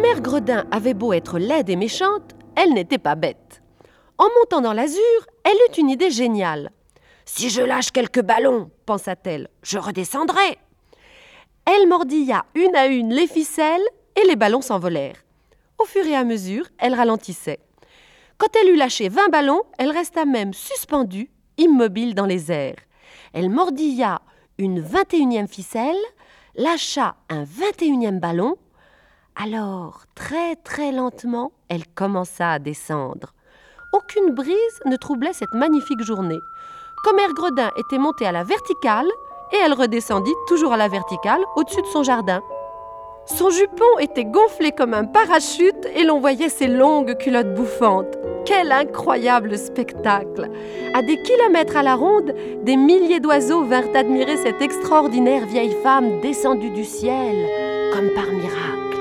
Mère Gredin avait beau être laide et méchante, elle n'était pas bête. En montant dans l'azur, elle eut une idée géniale. « Si je lâche quelques ballons, pensa-t-elle, je redescendrai. » Elle mordilla une à une les ficelles et les ballons s'envolèrent. Au fur et à mesure, elle ralentissait. Quand elle eut lâché 20 ballons, elle resta même suspendue, immobile dans les airs. Elle mordilla une 21e ficelle, lâcha un 21e ballon. Alors, très très lentement, elle commença à descendre. Aucune brise ne troublait cette magnifique journée. Comme Mère Gredin était montée à la verticale, et elle redescendit toujours à la verticale au-dessus de son jardin. Son jupon était gonflé comme un parachute et l'on voyait ses longues culottes bouffantes. Quel incroyable spectacle! À des kilomètres à la ronde, des milliers d'oiseaux vinrent admirer cette extraordinaire vieille femme descendue du ciel, comme par miracle.